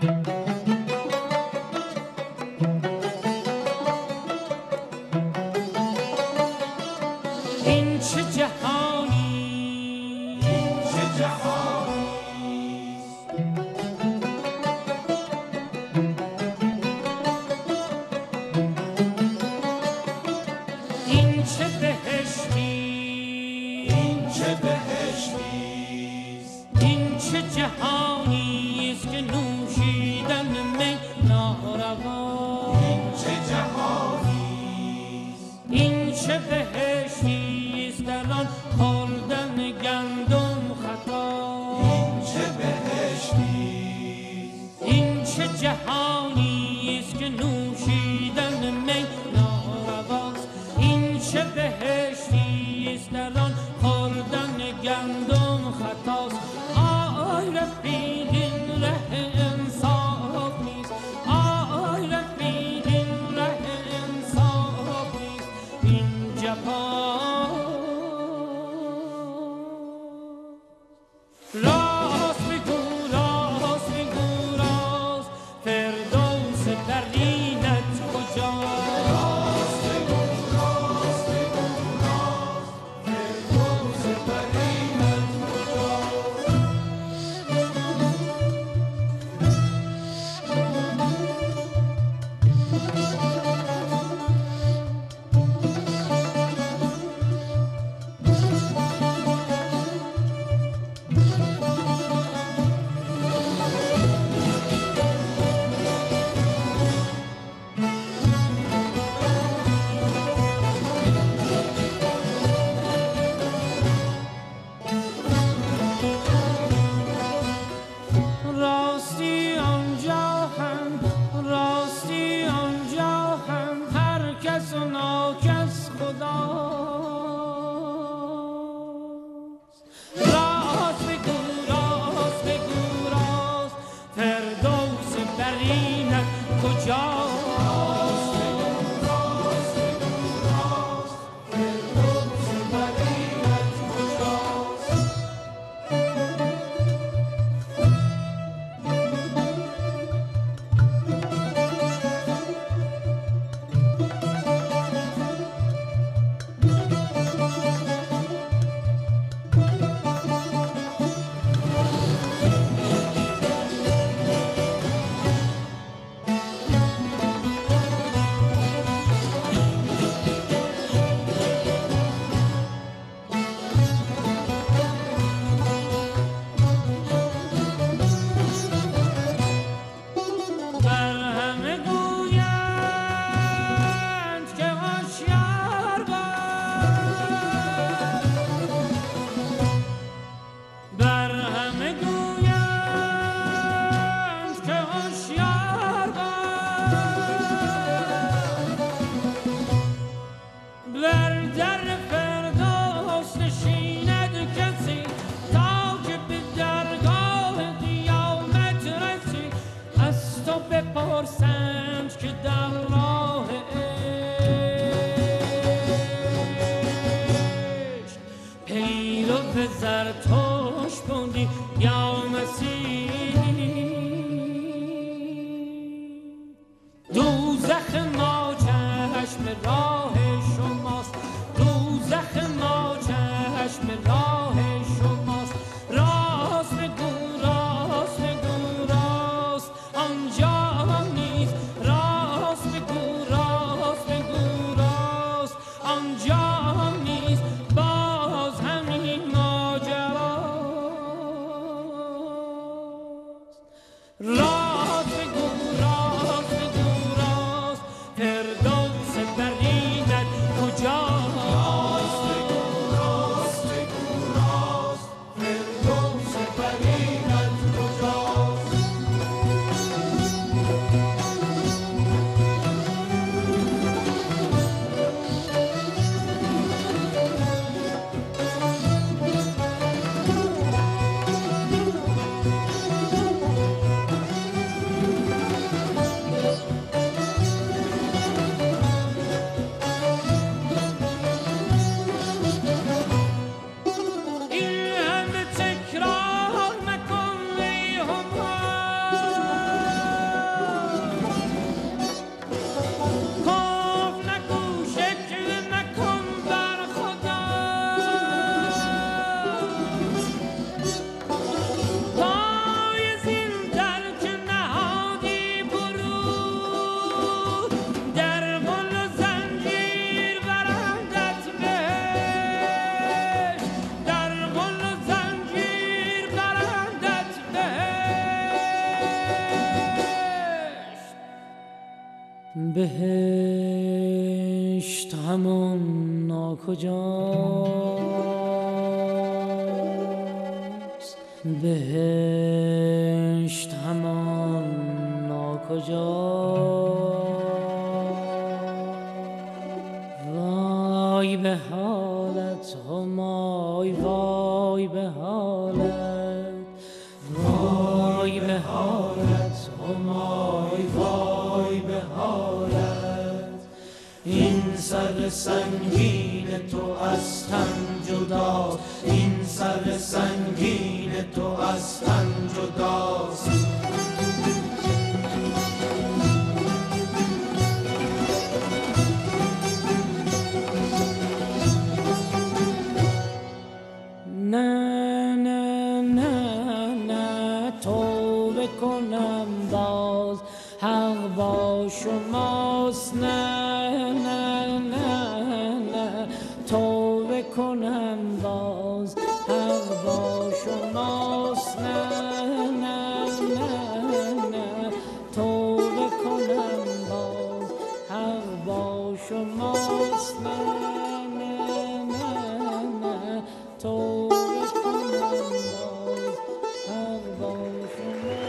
این چه جهانی، این چه جهانی، این چه بهشتی، این چه بهشتی، این چه جهانی است که نوشیدن می ناروا، این چه جهانی، این چه بهشتی است در آن خوردن گندم خطا، این چه بهشتی، این چه جهانی است که نوشیدن می نارواست، این چه بهشتی است در آن خوردن گندم خطاست. آی رفیق این ره انصاف نیست، آی رفیق این ره انصاف نیست، این جفا راست بگو، راست بگو، راست فردوس برینت کجاست؟ راست بگو، راست بگو، راست فردوس برینت کجاست؟ راستی آنجا هم، راستی آنجا هم هر کس و ناکس خداست. راست بگو، راست بگو، راست فردوس برینت کجاست؟ راست بگو، راست بگو، راست فردوس برینت کجاست؟ بر همه گویند که هوشیار باش، بر همه گویند که هوشیار باش، بر در فردوس نشیند کسی تا که به درگاه قیامت رسی، از تو بپرسند که در راه عشق پیرو زرتشت بودی یا مسیح. دوزخ ما چشم راه شماست، دوزخ ما چشم راه شماست. راست بگو، راست بگو، راست آنجا نیست، راست بگو، راست بگو، راست آنجا نیست، باز همین ماجراست. ناکجاست، بهشت همان ناکجاست. وای به حالت همای، وای به حالت، وای به حالت همای، وای به حالت. این سر سنگین تو از تن جداست، این سر سنگین تو از تن جداست. نه نه نه نه توبه کنم باز، حق با شماست. نه نه نه نه توبه کنم باز، حق با شماست. نه نه نه نه توبه کنم باز، حق با شماست. نه نه نه نه توبه کنم باز، حق با شماست.